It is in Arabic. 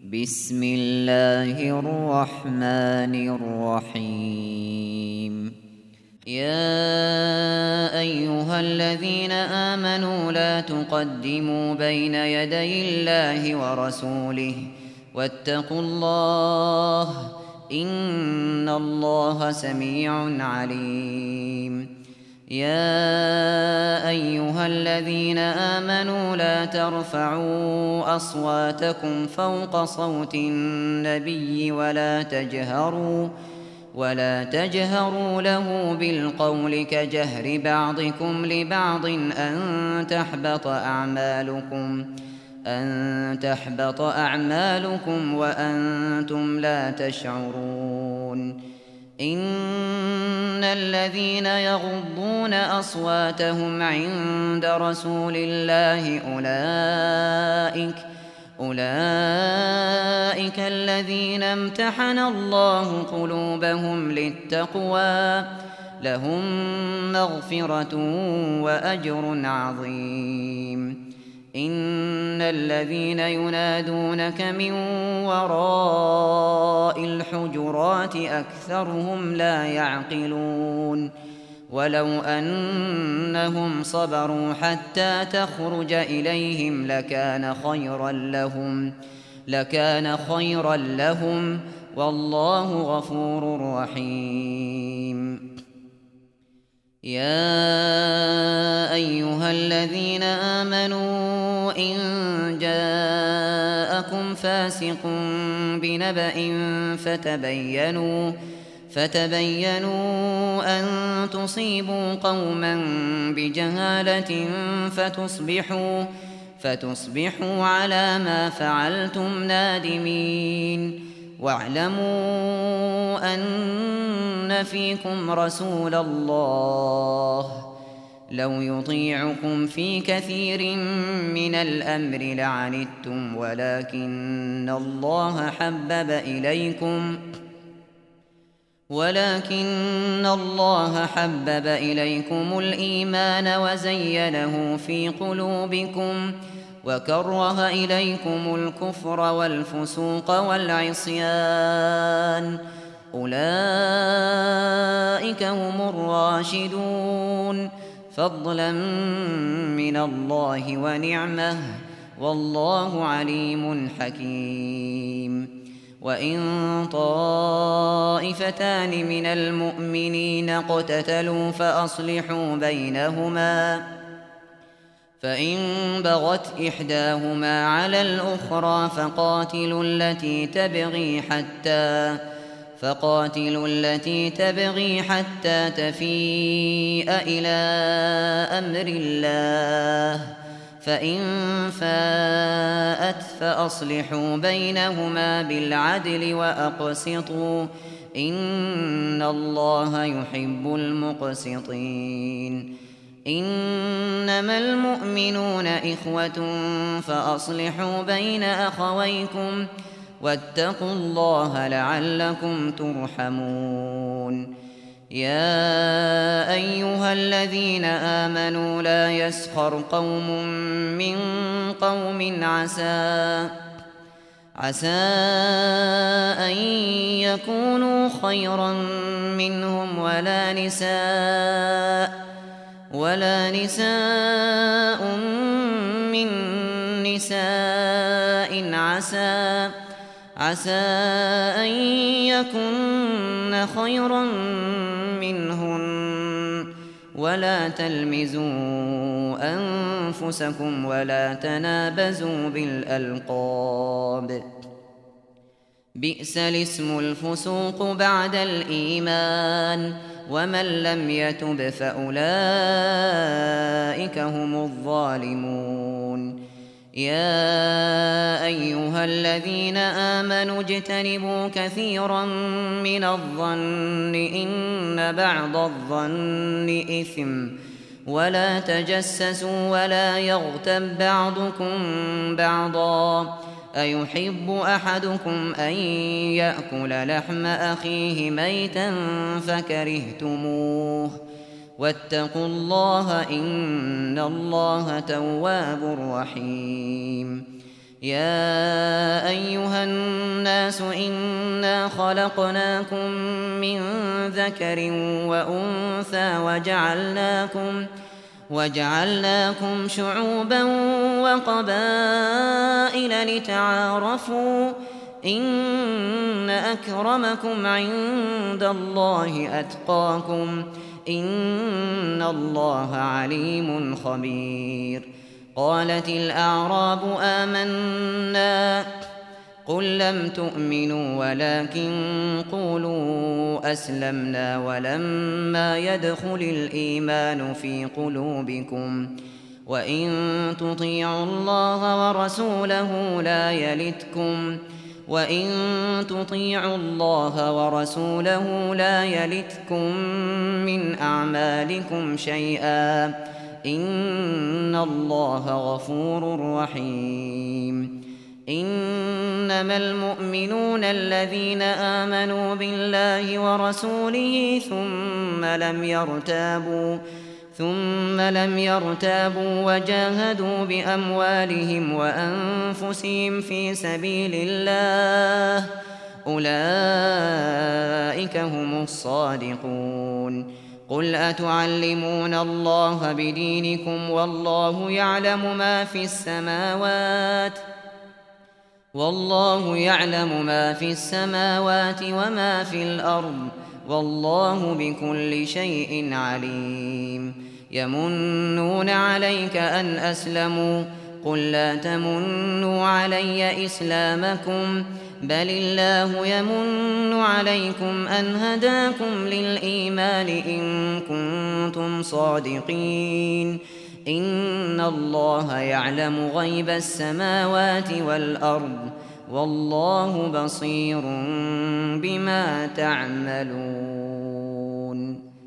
بسم الله الرحمن الرحيم. يا أيها الذين آمنوا لا تقدموا بين يدي الله ورسوله واتقوا الله إن الله سميع عليم. يا أيها الذين آمنوا لا ترفعوا أصواتكم فوق صوت النبي ولا تجهروا له بالقول كجهر بعضكم لبعض أن تحبط أعمالكم وأنتم لا تشعرون. إن الذين يغضون أصواتهم عند رسول الله أولئك الذين امتحن الله قلوبهم للتقوى لهم مغفرة وأجر عظيم. إن الذين ينادونك من وراء الحجرات أكثرهم لا يعقلون. ولو أنهم صبروا حتى تخرج إليهم لكان خيرا لهم والله غفور رحيم. يا أيها الذين آمنوا إن جاءكم فاسق بنبأ فتبينوا أن تصيبوا قوما بجهالة فتصبحوا على ما فعلتم نادمين. واعلموا أن فيكم رسول الله لو يطيعكم في كثير من الأمر لعنتم ولكن الله حبب إليكم الإيمان وزينه في قلوبكم وكره إليكم الكفر والفسوق والعصيان أولئك هم الراشدون فضلا من الله ونعمة والله عليم حكيم. وإن طائفتان من المؤمنين اقتتلوا فأصلحوا بينهما فإن بغت إحداهما على الأخرى فقاتلوا التي تبغي حتى تفيء إلى أمر الله فإن فاءت فأصلحوا بينهما بالعدل وأقسطوا إن الله يحب المقسطين. إنما المؤمنون إخوة فأصلحوا بين أخويكم واتقوا الله لعلكم ترحمون. يا أيها الذين آمنوا لا يسخر قوم من قوم عسى أن يكونوا خيرا منهم ولا نساء من نساء عسى أن يكن خيرا منهن ولا تلمزوا أنفسكم ولا تنابزوا بالألقاب بئس الاسم الفسوق بعد الإيمان ومن لم يتب فأولئك هم الظالمون. يا أيها الذين آمنوا اجتنبوا كثيرا من الظن إن بعض الظن إثم ولا تجسسوا ولا يغتب بعضكم بعضا أيحب أحدكم أن يأكل لحم أخيه ميتا فكرهتموه واتقوا الله إن الله تواب رحيم. يا أيها الناس إنا خلقناكم من ذكر وأنثى وجعلناكم شعوبا وقبائل لتعارفوا إن أكرمكم عند الله أتقاكم إن الله عليم خبير. قالت الأعراب آمنا قل لم تؤمنوا ولكن قولوا أسلمنا ولما يدخل الإيمان في قلوبكم وإن تطيعوا الله ورسوله لا يلتكم من أعمالكم شيئا إن الله غفور رحيم. إنما المؤمنون الذين آمنوا بالله ورسوله ثم لم يرتابوا وجاهدوا بأموالهم وأنفسهم في سبيل الله أولئك هم الصادقون. قل أتعلمون الله بدينكم والله يعلم ما في السماوات وما في الأرض والله بكل شيء عليم. يمنون عليك أن أسلموا قل لا تمنوا علي إسلامكم بل الله يمن عليكم أن هداكم للإيمان إن كنتم صادقين. إن الله يعلم غيب السماوات والأرض والله بصير بما تعملون.